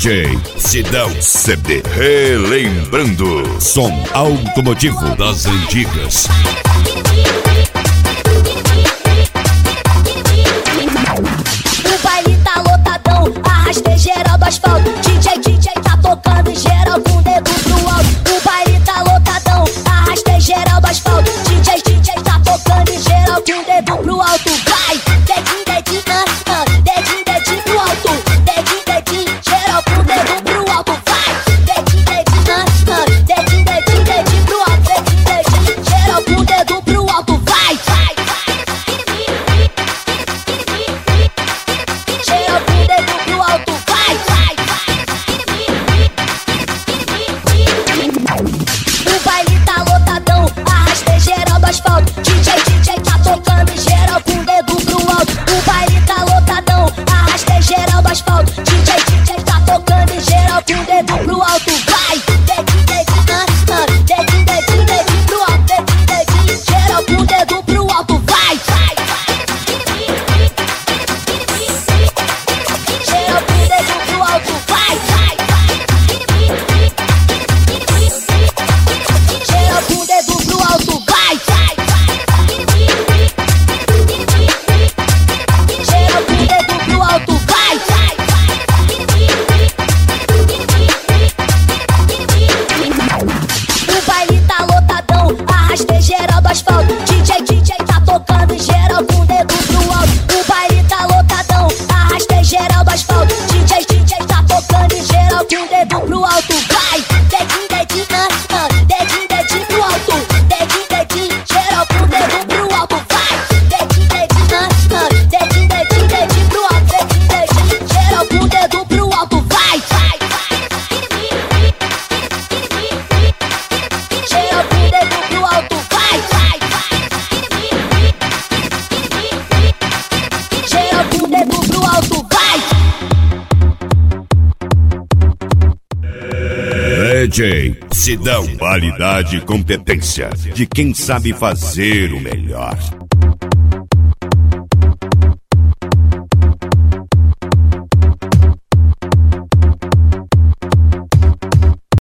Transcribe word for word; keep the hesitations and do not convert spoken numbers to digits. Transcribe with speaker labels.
Speaker 1: J Sidão C D Relembrando. Som automotivo das antigas.
Speaker 2: O baile tá lotadão, arrastei geral do asfalto. D J, D J tá tocando geral com o dedo pro alto. O baile tá lotadão, arrastei geral do asfalto. D J, D J tá tocando geral com o dedo pro alto. Vai, dedinho, dedinho, ah, ah, dedinho, dedinho pro alto. Dedinho, dedinho, geral com o dedo pro alto. Vai, dedinho, dedinho, ah, ah, dedinho, dedinho, dedinho pro alto. Dedinho, dedinho, geral com o dedo pro alto. Vai, vai, vai. Geral com o dedo pro alto. Vai, vai, vai. O baile tá lotadão, arrastei geral do asfalto. D J, D J tá tocando geral com o dedo pro alto. O baile tá lotadão, arrastei geral do asfalto. D J, D J tá tocando geral com o dedo pro alto. Vai, dedinho, dedinho, ah, ah, dedinho, dedinho, dedinho pro alto. Dedinho, dedinho, geral com o dedo pro alto. Vai, vai, vai. Geral com o dedo pro alto. Vai, vai, vai. Geral com o dedo pro alto. Vai, vai, vai. Geral com o dedo pro alto. Vai, vai, vai. O baile tá lotadão, arrastei geral do asfalto. D J, D J tá tocando geral com o dedo pro alto. O baile tá lotadão, arrastei geral do asfalto. D J, D J tá tocando geral com o dedo pro alto. Vai, dedinho, dedinho, ah, ah, dedinho, dedinho pro alto. Dedinho, dedinho, geral com o dedo pro alto. Vai, dedinho, dedinho, ah, ah, dedinho, dedinho, dedinho pro alto. Dedinho, dedinho, geral com o dedo pro alto. Vai, vai, vai. Geral com o dedo pro alto. Vai, vai, vai. Geral com o dedo pro alto. Vai.
Speaker 1: D J Sidão. Qualidade e competência de quem sabe fazer o melhor.